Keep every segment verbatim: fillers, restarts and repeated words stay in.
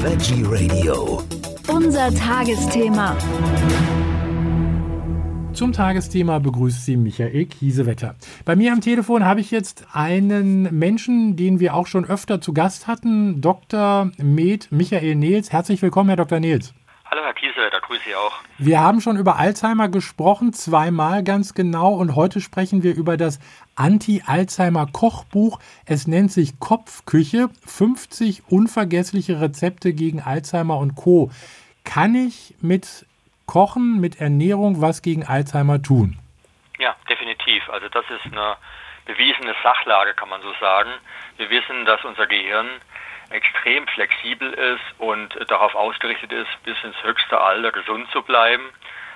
Veggie Radio. Unser Tagesthema. Zum Tagesthema begrüßt Sie Michael Kiesewetter. Bei mir am Telefon habe ich jetzt einen Menschen, den wir auch schon öfter zu Gast hatten, Doktor Med Michael Nehls. Herzlich willkommen, Herr Doktor Nehls. Hallo Herr Kiesewetter, grüße Sie auch. Wir haben schon über Alzheimer gesprochen, zweimal ganz genau. Und heute sprechen wir über das Anti-Alzheimer-Kochbuch. Es nennt sich Kopfküche, fünfzig unvergessliche Rezepte gegen Alzheimer und Co. Kann ich mit Kochen, mit Ernährung was gegen Alzheimer tun? Ja, definitiv. Also das ist eine bewiesene Sachlage, kann man so sagen. Wir wissen, dass unser Gehirn extrem flexibel ist und darauf ausgerichtet ist, bis ins höchste Alter gesund zu bleiben.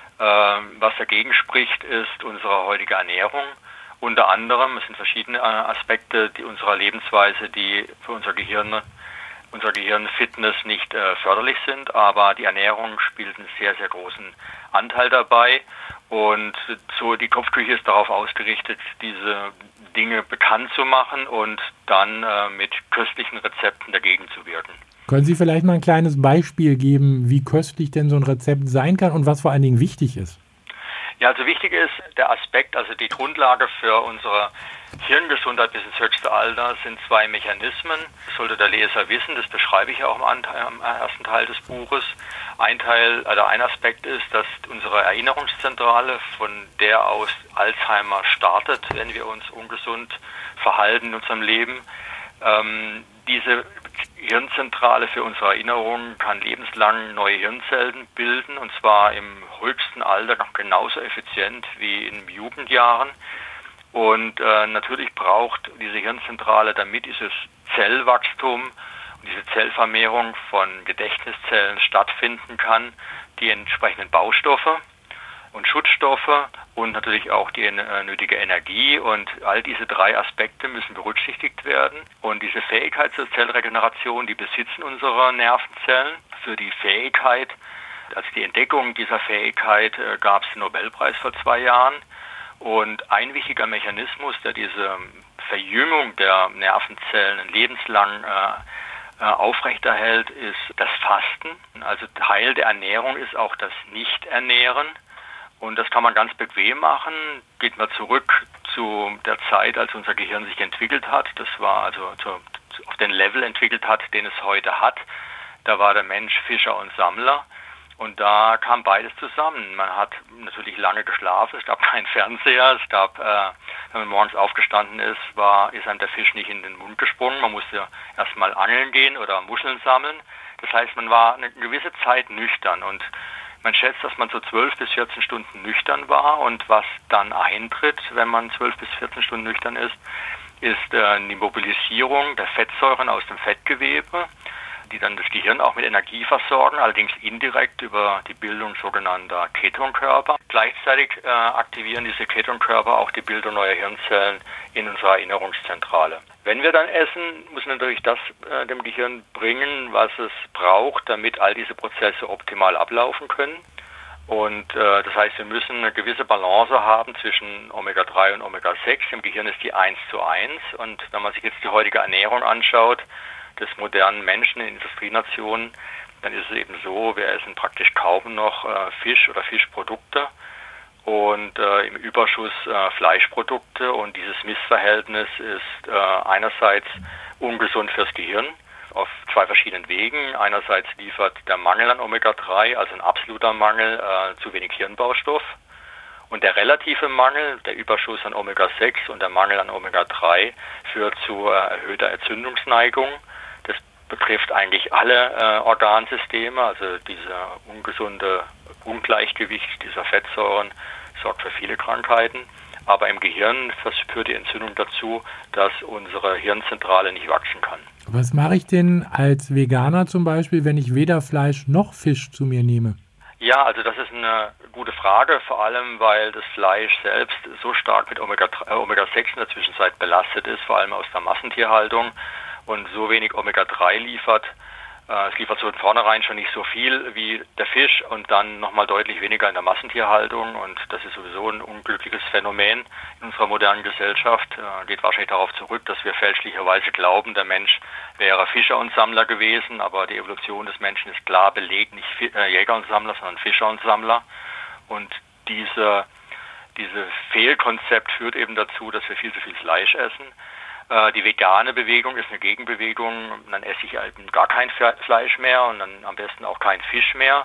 Was dagegen spricht, ist unsere heutige Ernährung. Unter anderem, es sind verschiedene Aspekte die unserer Lebensweise, die für unser Gehirn unser Gehirnfitness nicht äh, förderlich sind, aber die Ernährung spielt einen sehr, sehr großen Anteil dabei und so die Kopfküche ist darauf ausgerichtet, diese Dinge bekannt zu machen und dann äh, mit köstlichen Rezepten dagegen zu wirken. Können Sie vielleicht mal ein kleines Beispiel geben, wie köstlich denn so ein Rezept sein kann und was vor allen Dingen wichtig ist? Ja, also wichtig ist der Aspekt, also die Grundlage für unsere Hirngesundheit bis ins höchste Alter sind zwei Mechanismen. Das sollte der Leser wissen, das beschreibe ich ja auch im, Anteil, im ersten Teil des Buches. Ein Teil, also ein Aspekt ist, dass unsere Erinnerungszentrale, von der aus Alzheimer startet, wenn wir uns ungesund verhalten in unserem Leben, ähm, diese Hirnzentrale für unsere Erinnerung kann lebenslang neue Hirnzellen bilden, und zwar im höchsten Alter noch genauso effizient wie in Jugendjahren. Und äh, natürlich braucht diese Hirnzentrale, damit dieses Zellwachstum und diese Zellvermehrung von Gedächtniszellen stattfinden kann, die entsprechenden Baustoffe und Schutzstoffe und natürlich auch die äh, nötige Energie, und all diese drei Aspekte müssen berücksichtigt werden. Und diese Fähigkeit zur Zellregeneration, die besitzen unsere Nervenzellen. Für die Fähigkeit, also die Entdeckung dieser Fähigkeit, äh, gab es den Nobelpreis vor zwei Jahren. Und ein wichtiger Mechanismus, der diese Verjüngung der Nervenzellen lebenslang äh, äh, aufrechterhält, ist das Fasten. Also Teil der Ernährung ist auch das Nicht-Ernähren. Und das kann man ganz bequem machen. Geht man zurück zu der Zeit, als unser Gehirn sich entwickelt hat. Das war also zu, zu, auf den Level entwickelt hat, den es heute hat. Da war der Mensch Fischer und Sammler. Und da kam beides zusammen. Man hat natürlich lange geschlafen, es gab keinen Fernseher, es gab, äh, wenn man morgens aufgestanden ist, war, ist einem der Fisch nicht in den Mund gesprungen. Man musste erstmal angeln gehen oder Muscheln sammeln. Das heißt, man war eine gewisse Zeit nüchtern, und man schätzt, dass man so zwölf bis vierzehn Stunden nüchtern war, und was dann eintritt, wenn man zwölf bis vierzehn Stunden nüchtern ist, ist äh, die Mobilisierung der Fettsäuren aus dem Fettgewebe, die dann das Gehirn auch mit Energie versorgen, allerdings indirekt über die Bildung sogenannter Ketonkörper. Gleichzeitig äh, aktivieren diese Ketonkörper auch die Bildung neuer Hirnzellen in unserer Erinnerungszentrale. Wenn wir dann essen, müssen wir natürlich das äh, dem Gehirn bringen, was es braucht, damit all diese Prozesse optimal ablaufen können. Und äh, das heißt, wir müssen eine gewisse Balance haben zwischen Omega drei und Omega sechs. Im Gehirn ist die eins zu eins. Und wenn man sich jetzt die heutige Ernährung anschaut, des modernen Menschen in Industrienationen, dann ist es eben so, wir essen praktisch kaum noch äh, Fisch oder Fischprodukte und äh, im Überschuss äh, Fleischprodukte, und dieses Missverhältnis ist äh, einerseits ungesund fürs Gehirn auf zwei verschiedenen Wegen. Einerseits liefert der Mangel an Omega drei, also ein absoluter Mangel, äh, zu wenig Hirnbaustoff, und der relative Mangel, der Überschuss an Omega sechs und der Mangel an Omega drei führt zu äh, erhöhter Entzündungsneigung. Betrifft eigentlich alle äh, Organsysteme, also dieser ungesunde Ungleichgewicht dieser Fettsäuren sorgt für viele Krankheiten. Aber im Gehirn führt die Entzündung dazu, dass unsere Hirnzentrale nicht wachsen kann. Was mache ich denn als Veganer zum Beispiel, wenn ich weder Fleisch noch Fisch zu mir nehme? Ja, also das ist eine gute Frage, vor allem weil das Fleisch selbst so stark mit Omega sechs in der Zwischenzeit belastet ist, vor allem aus der Massentierhaltung, und so wenig Omega drei liefert, Es liefert so von vornherein schon nicht so viel wie der Fisch und dann nochmal deutlich weniger in der Massentierhaltung. Und das ist sowieso ein unglückliches Phänomen in unserer modernen Gesellschaft. Geht wahrscheinlich darauf zurück, dass wir fälschlicherweise glauben, der Mensch wäre Fischer und Sammler gewesen. Aber die Evolution des Menschen ist klar belegt, nicht Jäger und Sammler, sondern Fischer und Sammler. Und diese, diese Fehlkonzept führt eben dazu, dass wir viel zu viel Fleisch essen. Die vegane Bewegung ist eine Gegenbewegung, dann esse ich eben gar kein Fleisch mehr und dann am besten auch kein Fisch mehr.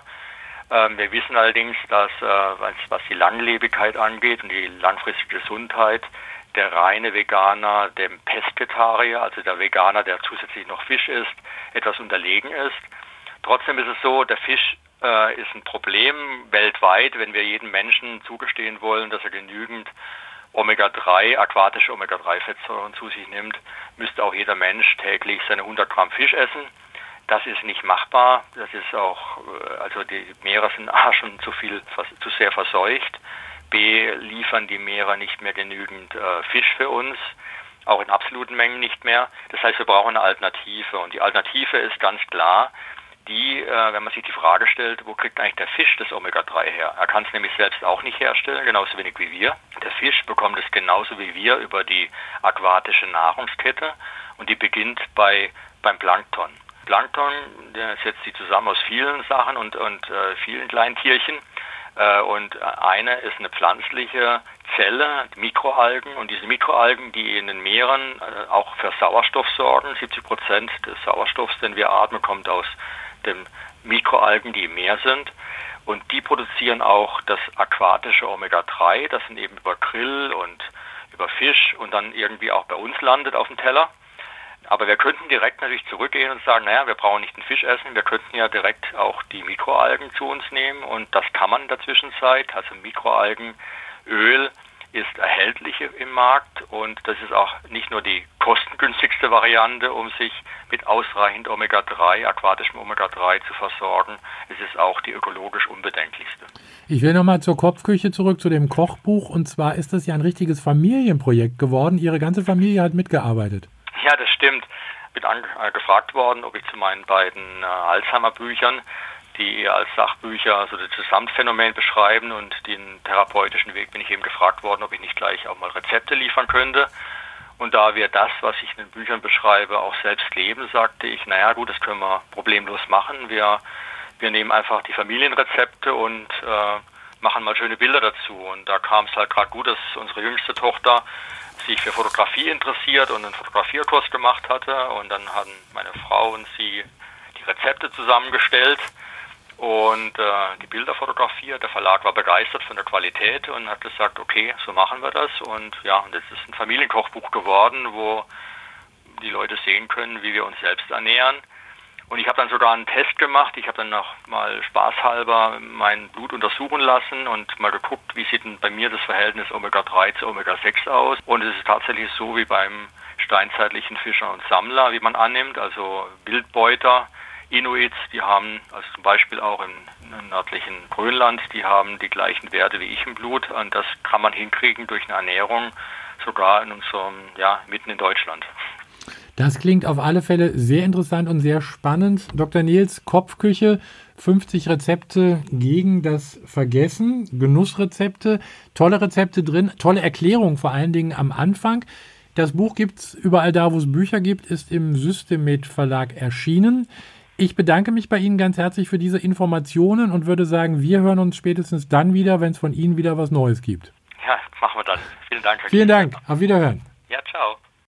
Wir wissen allerdings, dass was die Langlebigkeit angeht und die langfristige Gesundheit, der reine Veganer dem Pesketarier, also der Veganer, der zusätzlich noch Fisch isst, etwas unterlegen ist. Trotzdem ist es so, der Fisch ist ein Problem weltweit, wenn wir jedem Menschen zugestehen wollen, dass er genügend Omega drei, aquatische Omega drei Fettsäuren zu sich nimmt, müsste auch jeder Mensch täglich seine hundert Gramm Fisch essen. Das ist nicht machbar. Das ist auch, also die Meere sind A schon zu viel, zu sehr verseucht. B liefern die Meere nicht mehr genügend äh, Fisch für uns, auch in absoluten Mengen nicht mehr. Das heißt, wir brauchen eine Alternative. Und die Alternative ist ganz klar, die, äh, wenn man sich die Frage stellt, wo kriegt eigentlich der Fisch das Omega drei her? Er kann es nämlich selbst auch nicht herstellen, genauso wenig wie wir. Der Fisch bekommt es genauso wie wir über die aquatische Nahrungskette und die beginnt bei beim Plankton. Plankton, der setzt sich zusammen aus vielen Sachen und, und äh, vielen kleinen Tierchen. Äh, und eine ist eine pflanzliche Zelle, Mikroalgen. Und diese Mikroalgen, die in den Meeren äh, auch für Sauerstoff sorgen. siebzig Prozent des Sauerstoffs, den wir atmen, kommt aus den Mikroalgen, die im Meer sind. Und die produzieren auch das aquatische Omega drei, das dann eben über Krill und über Fisch und dann irgendwie auch bei uns landet auf dem Teller. Aber wir könnten direkt natürlich zurückgehen und sagen, naja, wir brauchen nicht den Fisch essen, wir könnten ja direkt auch die Mikroalgen zu uns nehmen und das kann man in der Zwischenzeit. Also Mikroalgenöl ist erhältlich im Markt und das ist auch nicht nur die kostengünstigste Variante, um sich mit ausreichend Omega drei, aquatischem Omega drei zu versorgen. Es ist auch die ökologisch unbedenklichste. Ich will nochmal zur Kopfküche zurück, zu dem Kochbuch. Und zwar ist das ja ein richtiges Familienprojekt geworden. Ihre ganze Familie hat mitgearbeitet. Ja, das stimmt. Ich bin an, äh, gefragt worden, ob ich zu meinen beiden äh, Alzheimer-Büchern, die eher als Sachbücher so das Gesamtphänomen beschreiben und den therapeutischen Weg, bin ich eben gefragt worden, ob ich nicht gleich auch mal Rezepte liefern könnte. Und da wir das, was ich in den Büchern beschreibe, auch selbst leben, sagte ich, naja gut, das können wir problemlos machen. Wir, wir nehmen einfach die Familienrezepte und äh, machen mal schöne Bilder dazu. Und da kam es halt gerade gut, dass unsere jüngste Tochter sich für Fotografie interessiert und einen Fotografierkurs gemacht hatte. Und dann haben meine Frau und sie die Rezepte zusammengestellt und äh, die Bilder fotografiert. Der Verlag war begeistert von der Qualität und hat gesagt, okay, so machen wir das. Und ja, und jetzt ist ein Familienkochbuch geworden, wo die Leute sehen können, wie wir uns selbst ernähren. Und ich habe dann sogar einen Test gemacht. Ich habe dann noch mal spaßhalber mein Blut untersuchen lassen und mal geguckt, wie sieht denn bei mir das Verhältnis Omega drei zu Omega sechs aus. Und es ist tatsächlich so wie beim steinzeitlichen Fischer und Sammler, wie man annimmt. Also Wildbeuter, Inuits, die haben, also zum Beispiel auch im, im nördlichen Grönland, die haben die gleichen Werte wie ich im Blut. Und das kann man hinkriegen durch eine Ernährung, sogar in unserem, ja, mitten in Deutschland. Das klingt auf alle Fälle sehr interessant und sehr spannend. Doktor Nils, Kopfküche, fünfzig Rezepte gegen das Vergessen, Genussrezepte, tolle Rezepte drin, tolle Erklärungen vor allen Dingen am Anfang. Das Buch gibt es überall da, wo es Bücher gibt, ist im Systemed Verlag erschienen. Ich bedanke mich bei Ihnen ganz herzlich für diese Informationen und würde sagen, wir hören uns spätestens dann wieder, wenn es von Ihnen wieder was Neues gibt. Ja, machen wir dann. Vielen Dank. Vielen Dank. Auf Wiederhören. Ja, ciao.